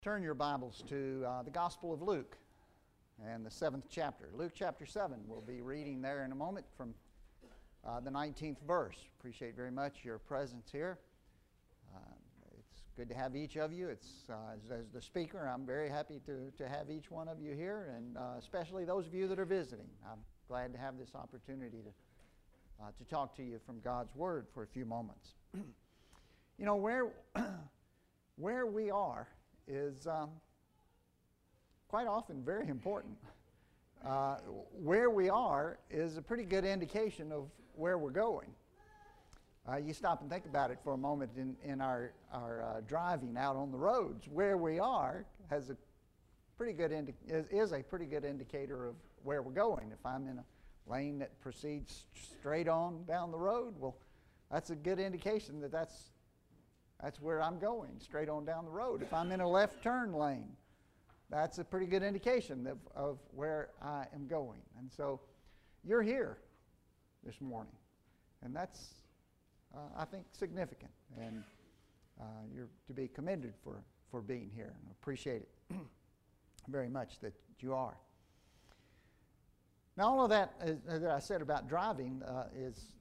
Turn your Bibles to the Gospel of Luke and the 7th chapter. Luke chapter 7, we'll be reading there in a moment from the 19th verse. Appreciate very much your presence here. It's good to have each of you. It's as the speaker, I'm very happy to have each one of you here, and especially those of you that are visiting. I'm glad to have this opportunity to talk to you from God's Word for a few moments. You know, where we are is quite often very important. Where we are is a pretty good indication of where we're going. You stop and think about it for a moment in our driving out on the roads. Where we are has a pretty good is a pretty good indicator of where we're going. If I'm in a lane that proceeds straight on down the road, well, that's a good indication that that's where I'm going, straight on down the road. If I'm in a left turn lane, that's a pretty good indication of where I am going. And so you're here this morning, and that's, I think, significant. And you're to be commended for being here, and I appreciate it very much that you are. Now, all of that I said about driving is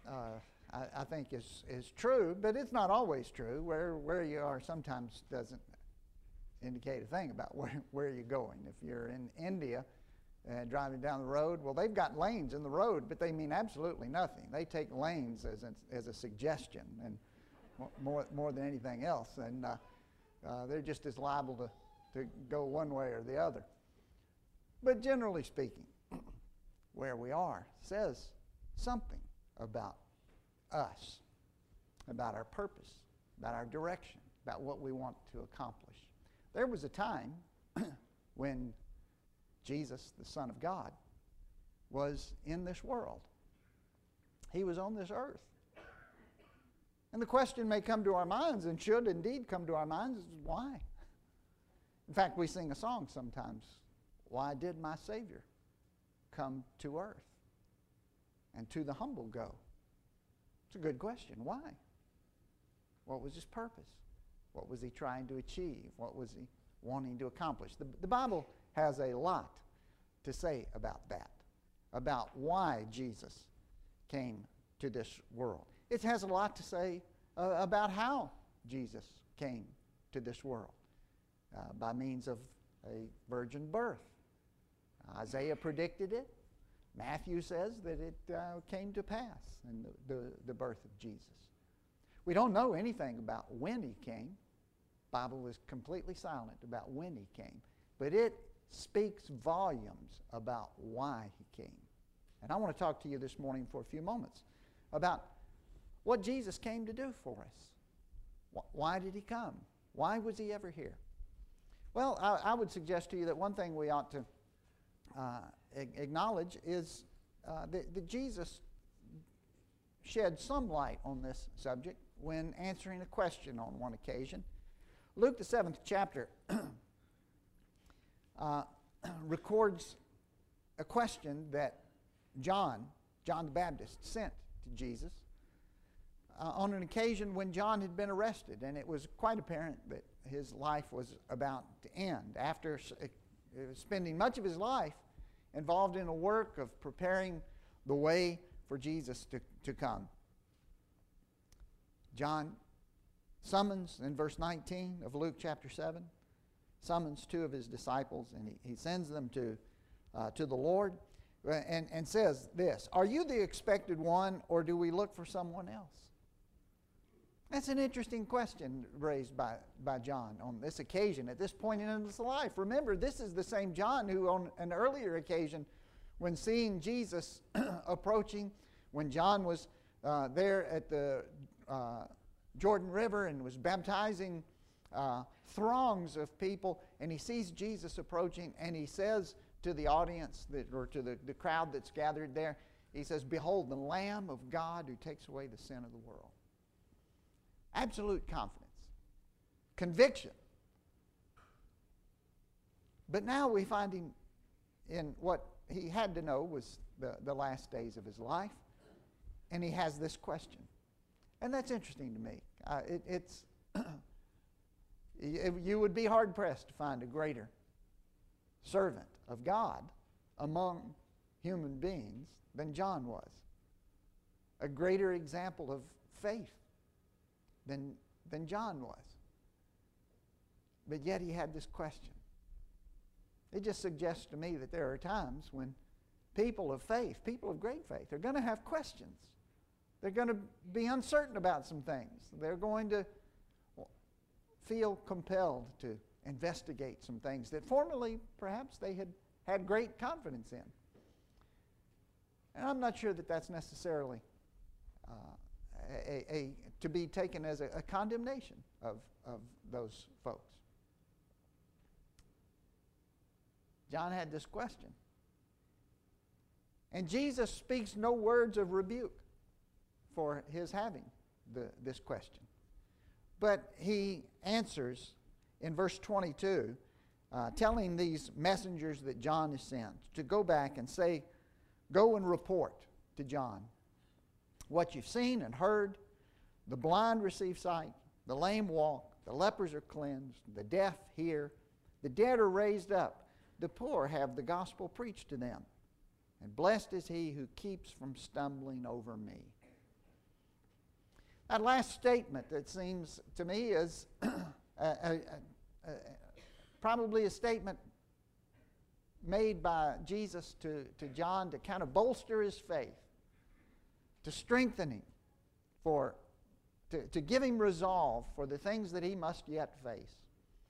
I think is true, but it's not always true. Where you are sometimes doesn't indicate a thing about where you're going. If you're in India and driving down the road, well, they've got lanes in the road, but they mean absolutely nothing. They take lanes as a suggestion, and more than anything else, and they're just as liable to go one way or the other. But generally speaking, where we are says something about us, about our purpose, about our direction, about what we want to accomplish. There was a time when Jesus, the Son of God, was in this world. He was on this earth. And the question may come to our minds, and should indeed come to our minds, is why? In fact, we sing a song sometimes, "Why did my Savior come to earth, and to the humble go?" It's a good question. Why? What was his purpose? What was he trying to achieve? What was he wanting to accomplish? The Bible has a lot to say about that, about why Jesus came to this world. It has a lot to say about how Jesus came to this world, by means of a virgin birth. Isaiah predicted it. Matthew says that it came to pass in the birth of Jesus. We don't know anything about when he came. The Bible is completely silent about when he came. But it speaks volumes about why he came. And I want to talk to you this morning for a few moments about what Jesus came to do for us. Why did he come? Why was he ever here? Well, I would suggest to you that one thing we ought to acknowledge is that Jesus shed some light on this subject when answering a question on one occasion. Luke, the 7th chapter, records a question that John the Baptist, sent to Jesus on an occasion when John had been arrested, and it was quite apparent that his life was about to end. After spending much of his life involved in a work of preparing the way for Jesus to come. John summons, in verse 19 of Luke chapter 7, summons two of his disciples, and he sends them to the Lord and says this, "Are you the expected one, or do we look for someone else?" That's an interesting question raised by John on this occasion, at this point in his life. Remember, this is the same John who on an earlier occasion, when seeing Jesus approaching, when John was there at the Jordan River and was baptizing throngs of people, and he sees Jesus approaching, and he says to the audience, or to the crowd that's gathered there, he says, "Behold, the Lamb of God who takes away the sin of the world." Absolute confidence, conviction. But now we find him in what he had to know was the last days of his life, and he has this question. And that's interesting to me. It's You would be hard-pressed to find a greater servant of God among human beings than John was. A greater example of faith than John was. But yet he had this question. It just suggests to me that there are times when people of faith, people of great faith, are going to have questions. They're going to be uncertain about some things. They're going to feel compelled to investigate some things that formerly perhaps they had great confidence in. And I'm not sure that that's necessarily to be taken as a condemnation of those folks. John had this question. And Jesus speaks no words of rebuke for his having this question. But he answers in verse 22, telling these messengers that John has sent to go back and say, go and report to John what you've seen and heard. The blind receive sight, the lame walk, the lepers are cleansed, the deaf hear, the dead are raised up, the poor have the gospel preached to them. And blessed is he who keeps from stumbling over me. That last statement, that seems to me, is probably a statement made by Jesus to John to kind of bolster his faith, to strengthen him, to give him resolve for the things that he must yet face.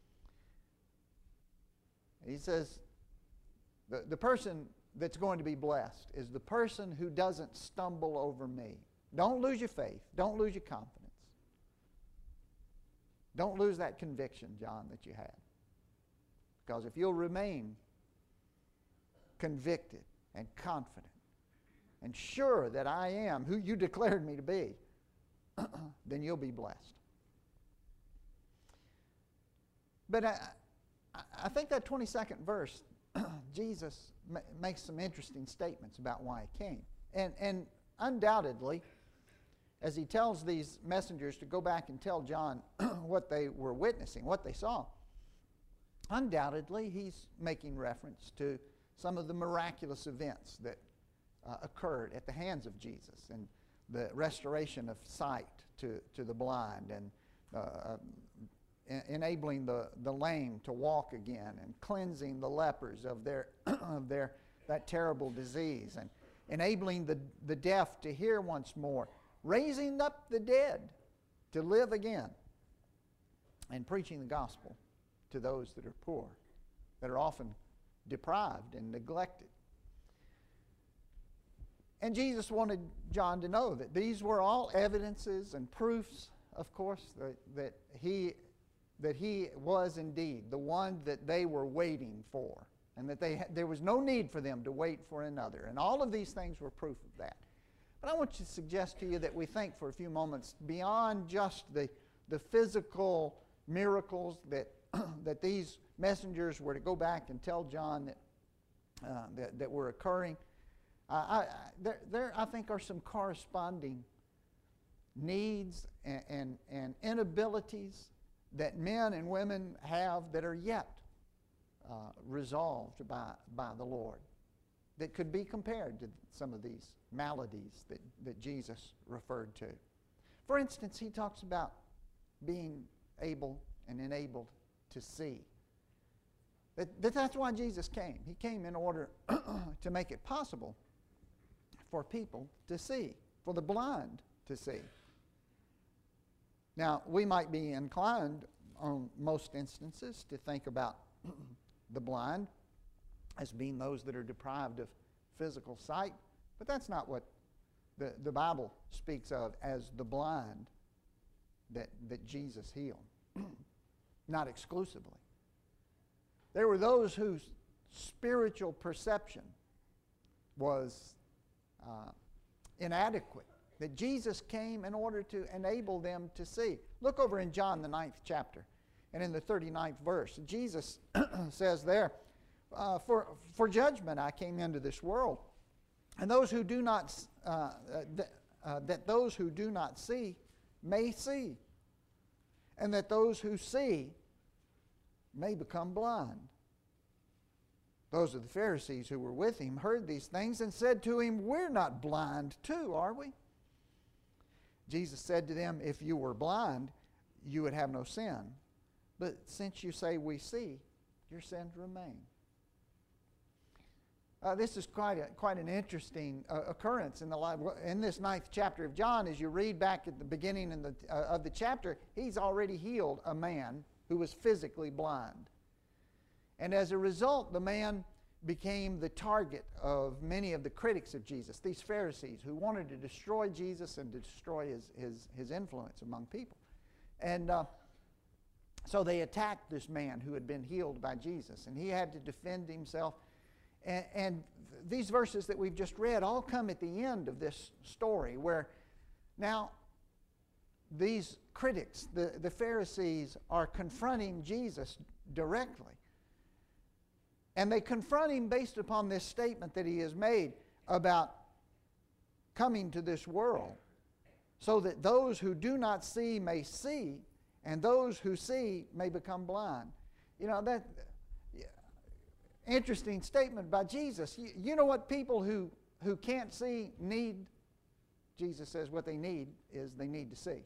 He says, the person that's going to be blessed is the person who doesn't stumble over me. Don't lose your faith. Don't lose your confidence. Don't lose that conviction, John, that you had. Because if you'll remain convicted and confident and sure that I am who you declared me to be, then you'll be blessed. But I think that 22nd verse, Jesus makes some interesting statements about why he came. And undoubtedly, as he tells these messengers to go back and tell John what they were witnessing, what they saw, undoubtedly he's making reference to some of the miraculous events that occurred at the hands of Jesus, and the restoration of sight to the blind, and enabling the lame to walk again, and cleansing the lepers of that terrible disease, and enabling the deaf to hear once more, raising up the dead to live again, and preaching the gospel to those that are poor, that are often deprived and neglected. And Jesus wanted John to know that these were all evidences and proofs, of course, that he was indeed the one that they were waiting for, and that there was no need for them to wait for another. And all of these things were proof of that. But I want to suggest to you that we think for a few moments beyond just the physical miracles that these messengers were to go back and tell John that were occurring. There I think are some corresponding needs and inabilities that men and women have that are yet resolved by the Lord, that could be compared to some of these maladies that Jesus referred to. For instance, he talks about being able and enabled to see. That's why Jesus came. He came in order to make it possible for people to see, for the blind to see. Now, we might be inclined on most instances to think about the blind as being those that are deprived of physical sight, but that's not what the Bible speaks of as the blind that Jesus healed. Not exclusively. There were those whose spiritual perception was inadequate, that Jesus came in order to enable them to see. Look over in John, the 9th chapter, and in the 39th verse. Jesus says there, for judgment I came into this world, and those who do not, that those who do not see may see, and that those who see may become blind. Those of the Pharisees who were with him heard these things and said to him, "We're not blind too, are we?" Jesus said to them, "If you were blind, you would have no sin. But since you say we see, your sins remain." This is quite an interesting occurrence in the life. In this 9th chapter of John, as you read back at the beginning of the chapter, he's already healed a man who was physically blind. And as a result, the man became the target of many of the critics of Jesus, these Pharisees who wanted to destroy Jesus and to destroy his influence among people. And so they attacked this man who had been healed by Jesus, and he had to defend himself. And these verses that we've just read all come at the end of this story, where now these critics, the Pharisees, are confronting Jesus directly. And they confront him based upon this statement that he has made about coming to this world, so that those who do not see may see, and those who see may become blind. You know, that interesting statement by Jesus. You know what people who can't see need? Jesus says what they need is they need to see.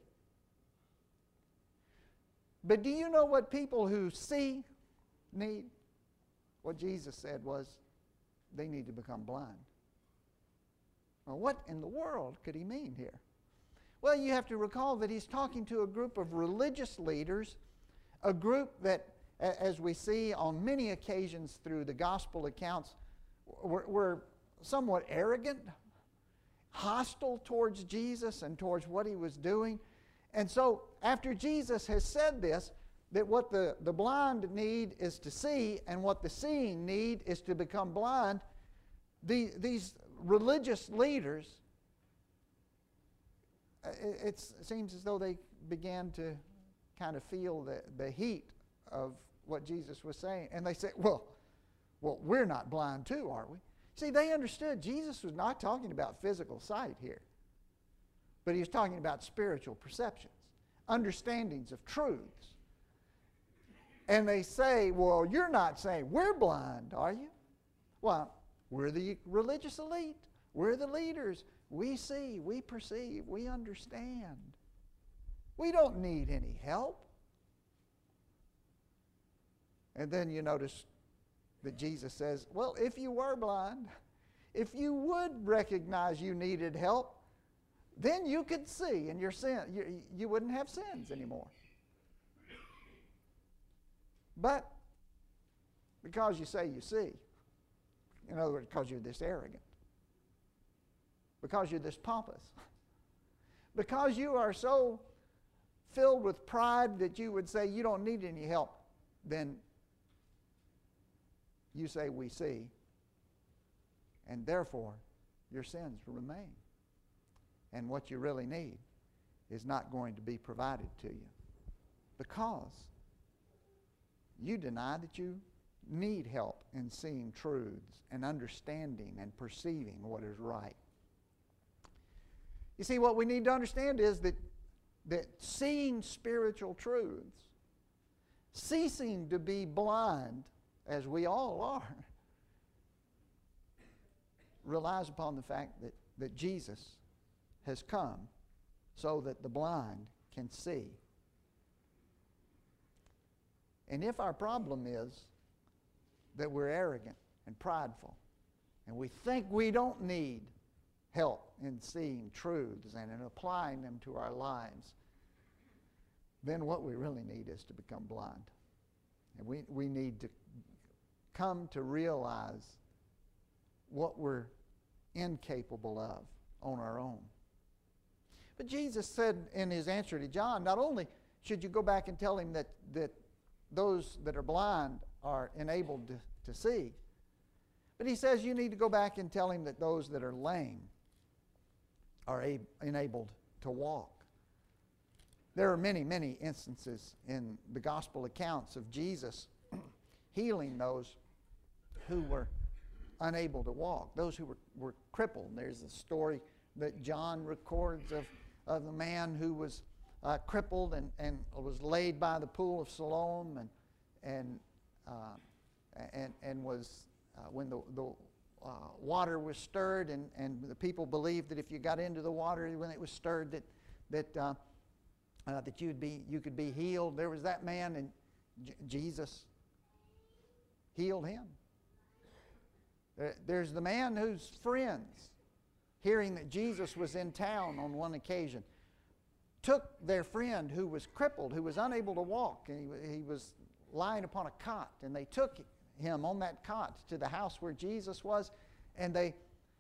But do you know what people who see need? What Jesus said was they need to become blind. Well, what in the world could he mean here? Well, you have to recall that he's talking to a group of religious leaders, a group that, as we see on many occasions through the gospel accounts, were somewhat arrogant, hostile towards Jesus and towards what he was doing. And so after Jesus has said this, that what the blind need is to see, and what the seeing need is to become blind, these religious leaders, it seems as though they began to kind of feel the heat of what Jesus was saying. And they said, well, we're not blind too, are we? See, they understood Jesus was not talking about physical sight here, but he was talking about spiritual perceptions, understandings of truths. And they say, well, you're not saying we're blind, are you? Well, we're the religious elite. We're the leaders. We see, we perceive, we understand. We don't need any help. And then you notice that Jesus says, well, if you were blind, if you would recognize you needed help, then you could see, and your sin, you wouldn't have sins anymore. But because you say you see, in other words, because you're this arrogant, because you're this pompous, because you are so filled with pride that you would say you don't need any help, then you say we see, and therefore your sins remain. And what you really need is not going to be provided to you, because you deny that you need help in seeing truths and understanding and perceiving what is right. You see, what we need to understand is that seeing spiritual truths, ceasing to be blind, as we all are, relies upon the fact that Jesus has come so that the blind can see. And if our problem is that we're arrogant and prideful, and we think we don't need help in seeing truths and in applying them to our lives, then what we really need is to become blind. And we need to come to realize what we're incapable of on our own. But Jesus said in his answer to John, not only should you go back and tell him that those that are blind are enabled to see, but he says you need to go back and tell him that those that are lame are enabled to walk. There are many, many instances in the gospel accounts of Jesus healing those who were unable to walk, those who were crippled. There's a story that John records of a man who was crippled and was laid by the pool of Siloam, and was when the water was stirred, and the people believed that if you got into the water when it was stirred, that you could be healed. There was that man, and Jesus healed him. There's the man whose friends, hearing that Jesus was in town on one occasion, took their friend who was crippled, who was unable to walk, and he was lying upon a cot, and they took him on that cot to the house where Jesus was, and they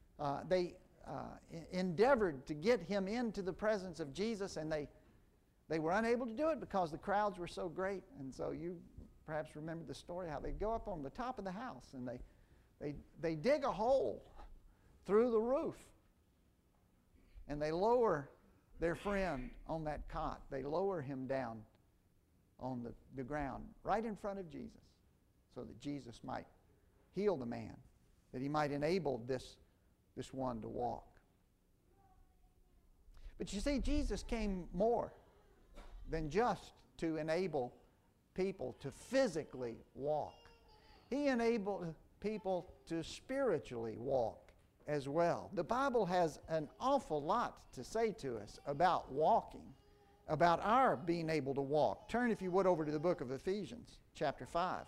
endeavored to get him into the presence of Jesus, and they were unable to do it because the crowds were so great. And so you perhaps remember the story how they go up on the top of the house, and they dig a hole through the roof, and they lower their friend on that cot. They lower him down on the ground right in front of Jesus, so that Jesus might heal the man, that he might enable this one to walk. But you see, Jesus came more than just to enable people to physically walk. He enabled people to spiritually walk as well. The Bible has an awful lot to say to us about walking, about our being able to walk. Turn, if you would, over to the book of Ephesians, chapter 5.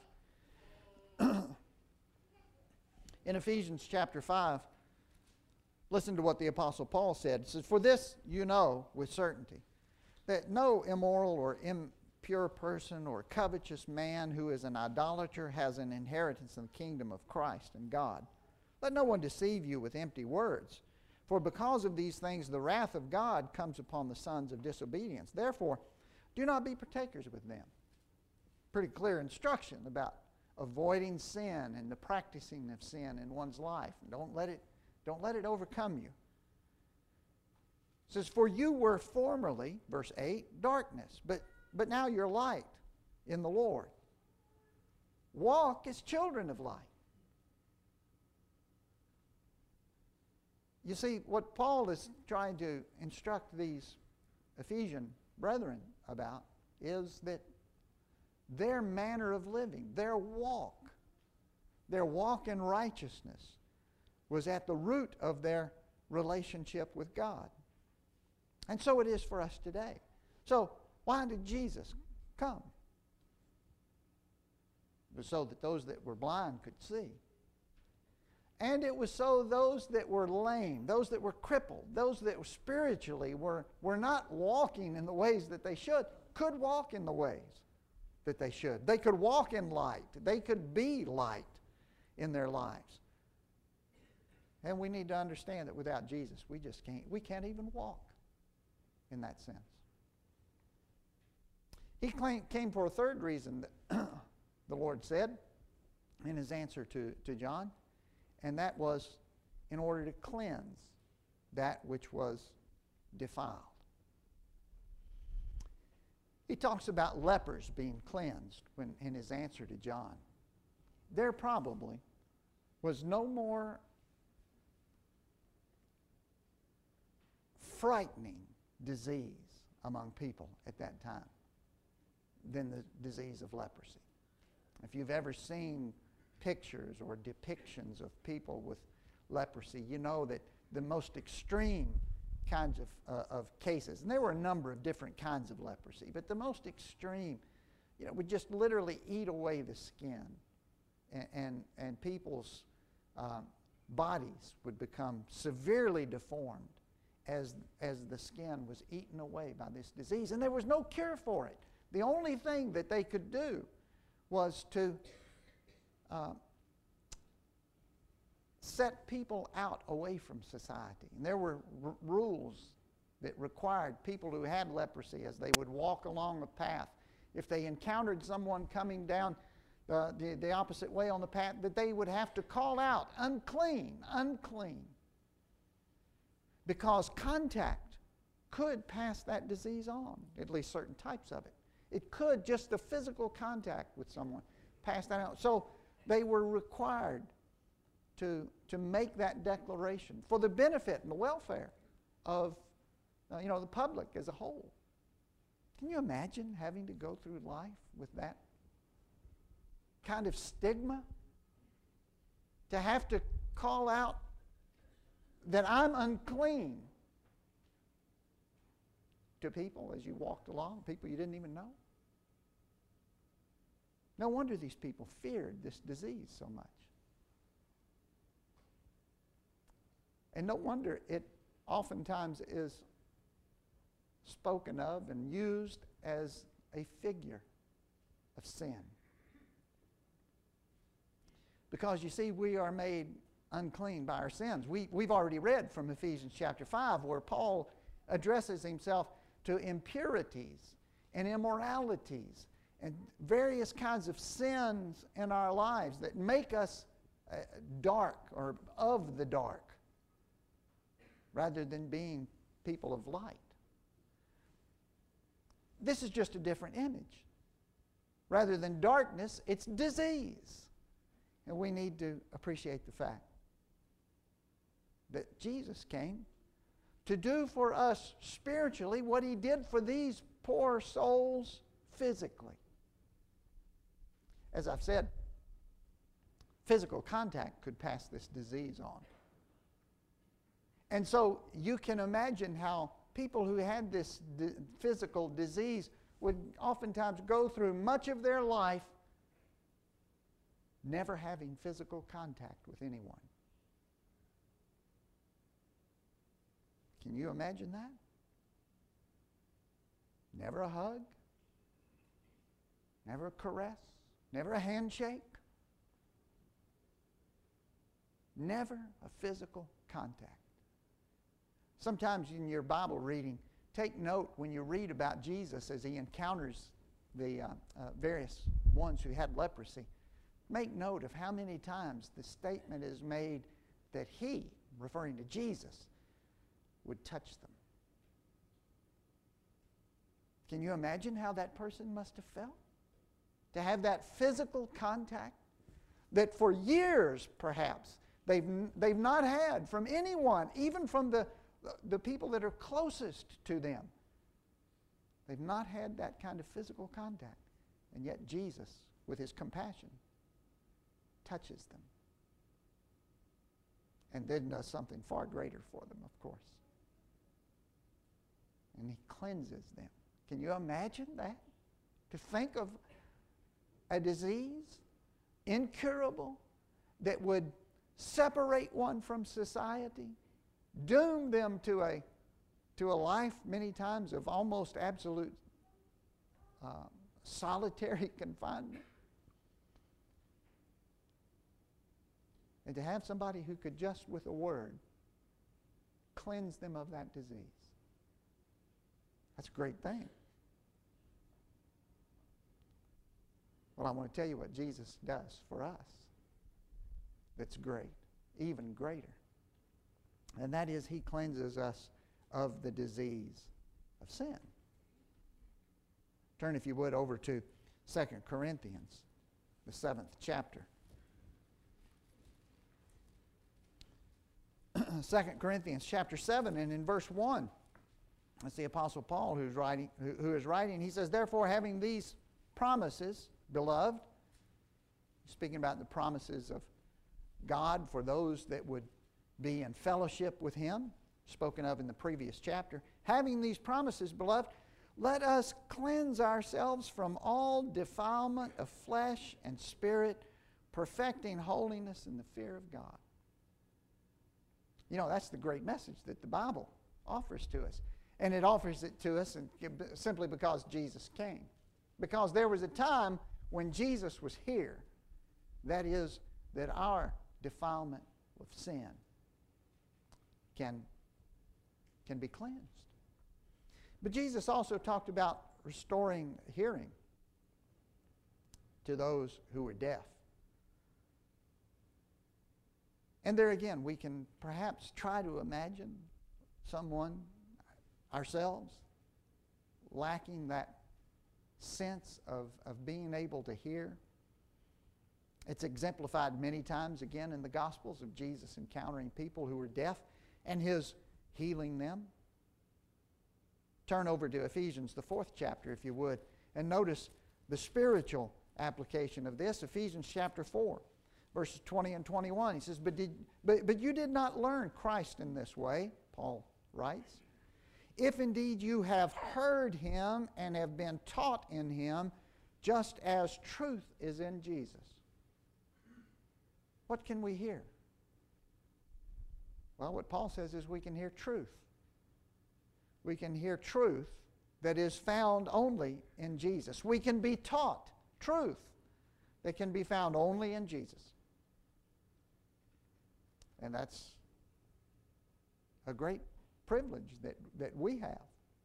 In Ephesians chapter 5, listen to what the Apostle Paul said. It says, "For this you know with certainty, that no immoral or impure person or covetous man who is an idolater has an inheritance in the kingdom of Christ and God. Let no one deceive you with empty words. For because of these things the wrath of God comes upon the sons of disobedience. Therefore, do not be partakers with them." Pretty clear instruction about avoiding sin and the practicing of sin in one's life. Don't let it overcome you. It says, "For you were formerly," verse 8, "darkness, but now you're light in the Lord. Walk as children of light." You see, what Paul is trying to instruct these Ephesian brethren about is that their manner of living, their walk in righteousness was at the root of their relationship with God. And so it is for us today. So why did Jesus come? It was so that those that were blind could see. And it was so those that were lame, those that were crippled, those that spiritually were not walking in the ways that they should, could walk in the ways that they should. They could walk in light. They could be light in their lives. And we need to understand that without Jesus, we can't even walk in that sense. He came for a third reason that the Lord said in his answer to John, and that was in order to cleanse that which was defiled. He talks about lepers being cleansed in his answer to John. There probably was no more frightening disease among people at that time than the disease of leprosy. If you've ever seen pictures or depictions of people with leprosy, you know that the most extreme kinds of cases, and there were a number of different kinds of leprosy, but the most extreme, would just literally eat away the skin, and people's bodies would become severely deformed as the skin was eaten away by this disease, and there was no cure for it. The only thing that they could do was to set people out away from society. And there were rules that required people who had leprosy, as they would walk along the path, if they encountered someone coming down the opposite way on the path, that they would have to call out, "Unclean, unclean." Because contact could pass that disease on, at least certain types of it. It could, just the physical contact with someone, pass that out. So they were required to make that declaration for the benefit and the welfare of the public as a whole. Can you imagine having to go through life with that kind of stigma to have to call out that I'm unclean to people as you walked along, people you didn't even know? No wonder these people feared this disease so much. And no wonder it oftentimes is spoken of and used as a figure of sin. Because you see, we are made unclean by our sins. We've already read from Ephesians chapter 5 where Paul addresses himself to impurities and immoralities and various kinds of sins in our lives that make us dark or of the dark rather than being people of light. This is just a different image. Rather than darkness, it's disease. And we need to appreciate the fact that Jesus came to do for us spiritually what he did for these poor souls physically. As I've said, physical contact could pass this disease on. And so you can imagine how people who had this physical disease would oftentimes go through much of their life never having physical contact with anyone. Can you imagine that? Never a hug, never a caress, never a handshake, never a physical contact. Sometimes in your Bible reading, take note when you read about Jesus as he encounters the various ones who had leprosy. Make note of how many times the statement is made that he, referring to Jesus, would touch them. Can you imagine how that person must have felt? To have that physical contact that for years, perhaps, they've not had from anyone, even from the people that are closest to them. They've not had that kind of physical contact. And yet Jesus, with his compassion, touches them. And then does something far greater for them, of course. And he cleanses them. Can you imagine that? To think of a disease, incurable, that would separate one from society, doom them to a life many times of almost absolute solitary confinement. And to have somebody who could just with a word cleanse them of that disease. That's a great thing. Well, I want to tell you what Jesus does for us that's great, even greater. And that is he cleanses us of the disease of sin. Turn, if you would, over to 2 Corinthians, the 7th chapter. 2 Corinthians chapter 7, and in verse 1, that's the Apostle Paul who is writing. He says, therefore, having these promises, beloved, speaking about the promises of God for those that would be in fellowship with him, spoken of in the previous chapter. Having these promises, beloved, let us cleanse ourselves from all defilement of flesh and spirit, perfecting holiness in the fear of God. You know, that's the great message that the Bible offers to us. And it offers it to us simply because Jesus came. Because there was a time when Jesus was here, that is, that our defilement of sin can be cleansed. But Jesus also talked about restoring hearing to those who were deaf. And there again, we can perhaps try to imagine someone, ourselves, lacking that sense of being able to hear. It's exemplified many times again in the Gospels of Jesus encountering people who were deaf and his healing them. Turn over to Ephesians, the 4th chapter, if you would, and notice the spiritual application of this. Ephesians chapter 4, verses 20 and 21. He says, but you did not learn Christ in this way, Paul writes. If indeed you have heard him and have been taught in him, just as truth is in Jesus. What can we hear? Well, what Paul says is we can hear truth. We can hear truth that is found only in Jesus. We can be taught truth that can be found only in Jesus. And that's a great privilege that we have.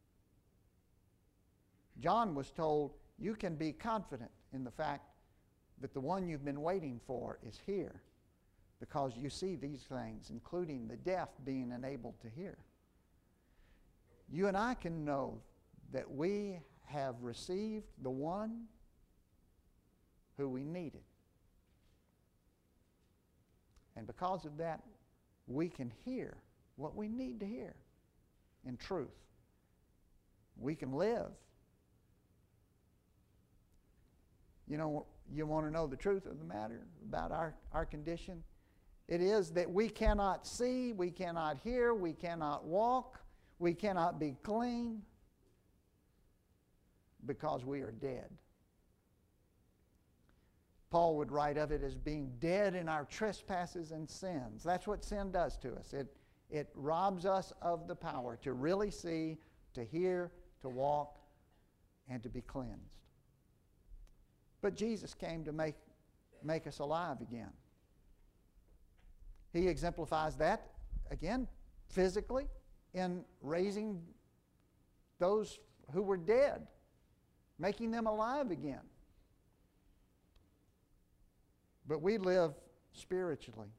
John was told, you can be confident in the fact that the one you've been waiting for is here, because you see these things, including the deaf being enabled to hear. You and I can know that we have received the one who we needed. And because of that, we can hear what we need to hear in truth. We can live. You know, you want to know the truth of the matter about our condition? It is that we cannot see, we cannot hear, we cannot walk, we cannot be clean because we are dead. Paul would write of it as being dead in our trespasses and sins. That's what sin does to us. It robs us of the power to really see, to hear, to walk, and to be cleansed. But Jesus came to make us alive again. He exemplifies that, again, physically, in raising those who were dead, making them alive again. But we live spiritually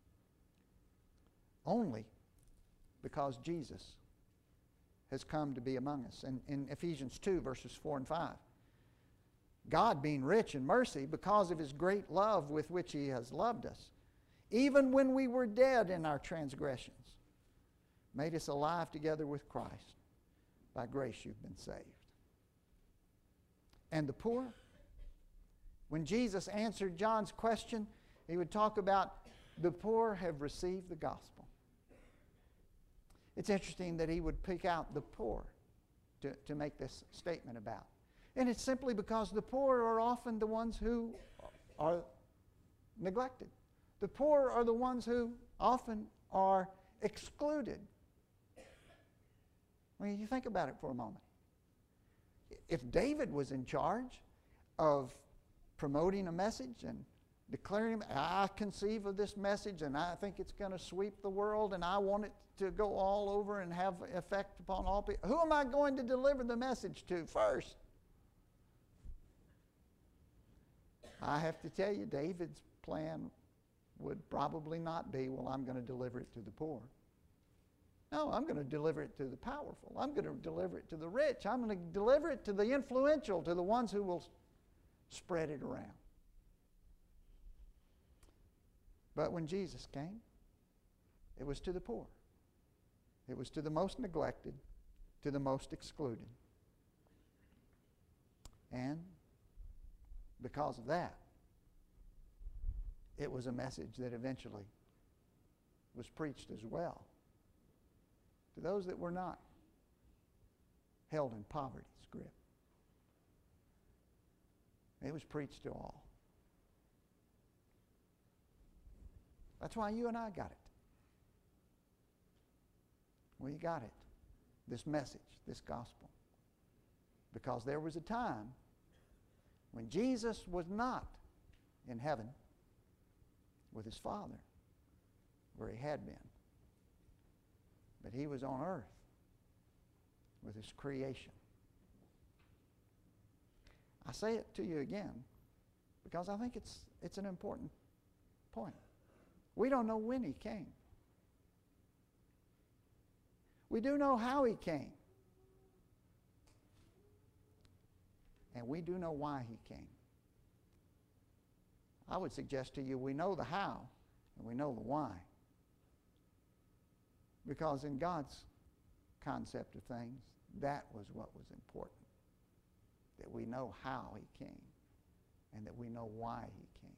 only because Jesus has come to be among us. And in Ephesians 2, verses 4 and 5, God, being rich in mercy, because of his great love with which he has loved us, even when we were dead in our transgressions, made us alive together with Christ. By grace you've been saved. And the poor? When Jesus answered John's question, he would talk about the poor have received the gospel. It's interesting that he would pick out the poor to make this statement about. And it's simply because the poor are often the ones who are neglected. The poor are the ones who often are excluded. I mean, you think about it for a moment. If David was in charge of promoting a message and declaring, I conceive of this message and I think it's going to sweep the world and I want it to go all over and have effect upon all people, who am I going to deliver the message to first? I have to tell you, David's plan would probably not be, well, I'm going to deliver it to the poor. No, I'm going to deliver it to the powerful. I'm going to deliver it to the rich. I'm going to deliver it to the influential, to the ones who will spread it around. But when Jesus came, it was to the poor. It was to the most neglected, to the most excluded. And because of that, it was a message that eventually was preached as well to those that were not held in poverty's grip. It was preached to all. That's why you and I got it. We got it, this message, this gospel. Because there was a time when Jesus was not in heaven with his Father, where he had been. But he was on earth with his creation. I say it to you again because I think it's an important point. We don't know when he came. We do know how he came. And we do know why he came. I would suggest to you we know the how and we know the why. Because in God's concept of things, that was what was important. That we know how he came. and that we know why he came.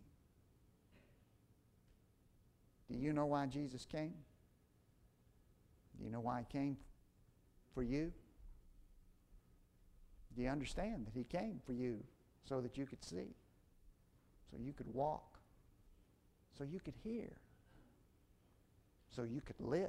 Do you know why Jesus came? Do you know why he came for you? Do you understand that he came for you so that you could see, so you could walk, so you could hear, so you could live,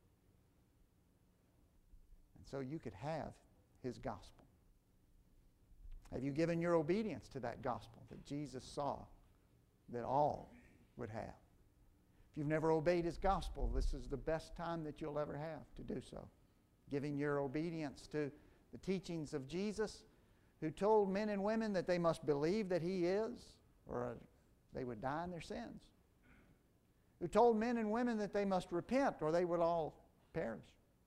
and so you could have his gospel? Have you given your obedience to that gospel that Jesus saw that all would have? If you've never obeyed his gospel, this is the best time that you'll ever have to do so. Giving your obedience to the teachings of Jesus, who told men and women that they must believe that he is, or they would die in their sins. Who told men and women that they must repent, or they would all perish.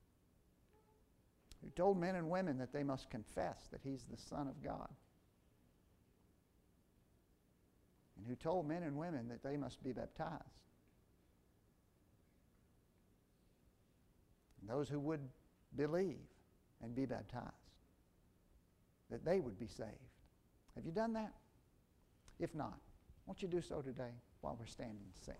Who told men and women that they must confess that he's the Son of God. And who told men and women that they must be baptized. And those who would believe and be baptized, that they would be saved. Have you done that? If not, won't you do so today while we're standing to sing?